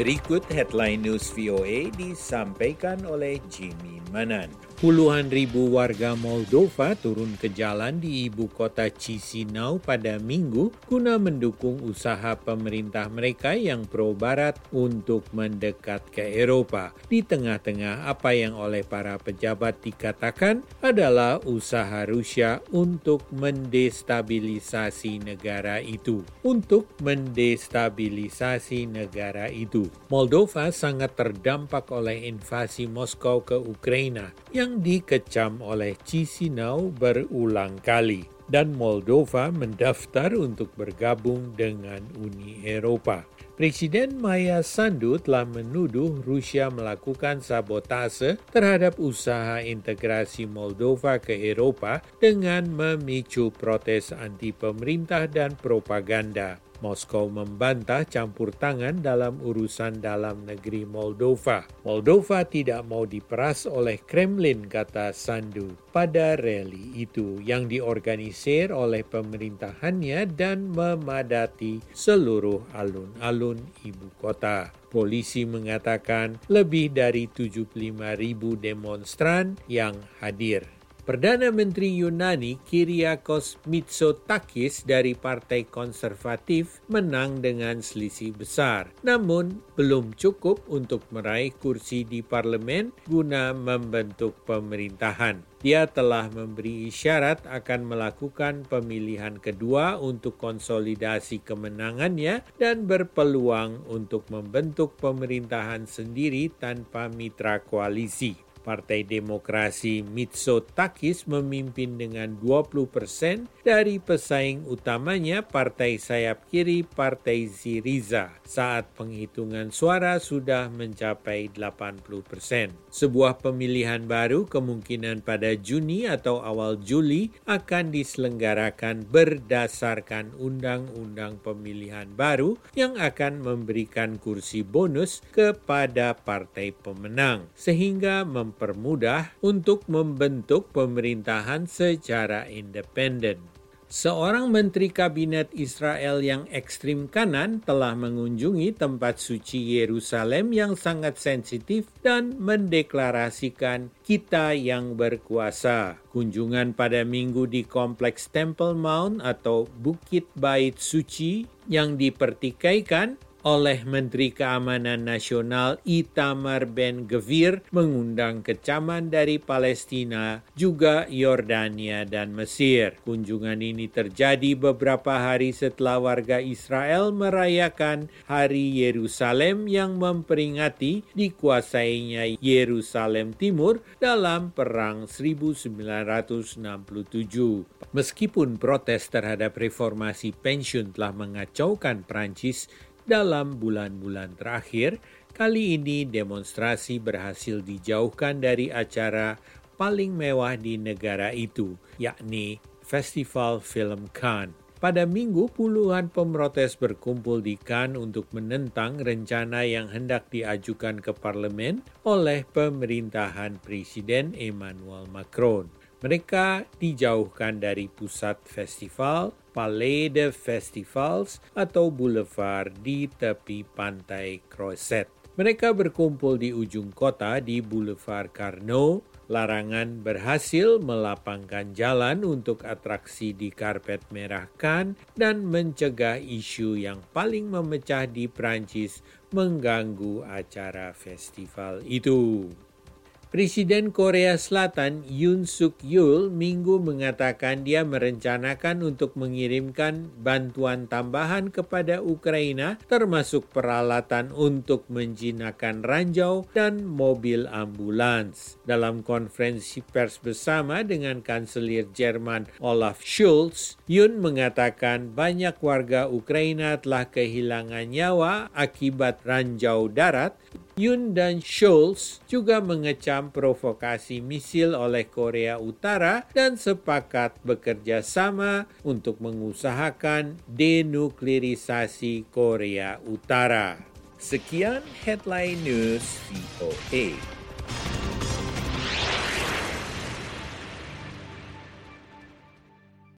Berikut headline news VOA disampaikan oleh Jimmy Manan. Puluhan ribu warga Moldova turun ke jalan di ibu kota Chisinau pada Minggu guna mendukung usaha pemerintah mereka yang pro-barat untuk mendekat ke Eropa. Di tengah-tengah apa yang oleh para pejabat dikatakan adalah usaha Rusia untuk mendestabilisasi negara itu. Moldova sangat terdampak oleh invasi Moskow ke Ukraina yang dikecam oleh Chisinau berulang kali, dan Moldova mendaftar untuk bergabung dengan Uni Eropa. Presiden Maya Sandu telah menuduh Rusia melakukan sabotase terhadap usaha integrasi Moldova ke Eropa dengan memicu protes anti-pemerintah dan propaganda. Moskow membantah campur tangan dalam urusan dalam negeri Moldova. Moldova tidak mau diperas oleh Kremlin, kata Sandu pada rally itu yang diorganisir oleh pemerintahannya dan memadati seluruh alun-alun ibu kota. Polisi mengatakan lebih dari 75.000 demonstran yang hadir. Perdana Menteri Yunani Kyriakos Mitsotakis dari Partai Konservatif menang dengan selisih besar, namun belum cukup untuk meraih kursi di parlemen guna membentuk pemerintahan. Dia telah memberi isyarat akan melakukan pemilihan kedua untuk konsolidasi kemenangannya dan berpeluang untuk membentuk pemerintahan sendiri tanpa mitra koalisi. Partai Demokrasi Mitsotakis memimpin dengan 20% dari pesaing utamanya partai sayap kiri Partai Syriza saat penghitungan suara sudah mencapai 80%. Sebuah pemilihan baru kemungkinan pada Juni atau awal Juli akan diselenggarakan berdasarkan undang-undang pemilihan baru yang akan memberikan kursi bonus kepada partai pemenang sehingga mempermudah untuk membentuk pemerintahan secara independen. Seorang menteri kabinet Israel yang ekstrim kanan telah mengunjungi tempat suci Yerusalem yang sangat sensitif dan mendeklarasikan kita yang berkuasa. Kunjungan pada Minggu di kompleks Temple Mount atau Bukit Bait Suci yang dipertikaikan oleh Menteri Keamanan Nasional Itamar Ben-Gvir mengundang kecaman dari Palestina, juga Yordania dan Mesir. Kunjungan ini terjadi beberapa hari setelah warga Israel merayakan Hari Yerusalem yang memperingati dikuasainya Yerusalem Timur dalam Perang 1967. Meskipun protes terhadap reformasi pensiun telah mengacaukan Prancis dalam bulan-bulan terakhir, kali ini demonstrasi berhasil dijauhkan dari acara paling mewah di negara itu, yakni Festival Film Cannes. Pada Minggu, puluhan pemrotes berkumpul di Cannes untuk menentang rencana yang hendak diajukan ke parlemen oleh pemerintahan Presiden Emmanuel Macron. Mereka dijauhkan dari pusat festival, Palais de Festivals atau boulevard di tepi pantai Croisette. Mereka berkumpul di ujung kota di Boulevard Carnot. Larangan berhasil melapangkan jalan untuk atraksi di karpet merah Cannes dan mencegah isu yang paling memecah di Prancis mengganggu acara festival itu. Presiden Korea Selatan Yoon Suk Yeol Minggu mengatakan dia merencanakan untuk mengirimkan bantuan tambahan kepada Ukraina termasuk peralatan untuk menjinakkan ranjau dan mobil ambulans. Dalam konferensi pers bersama dengan Kanselir Jerman Olaf Scholz, Yoon mengatakan banyak warga Ukraina telah kehilangan nyawa akibat ranjau darat. Yoon dan Scholz juga mengecam provokasi misil oleh Korea Utara dan sepakat bekerja sama untuk mengusahakan denuklirisasi Korea Utara. Sekian headline news VOA.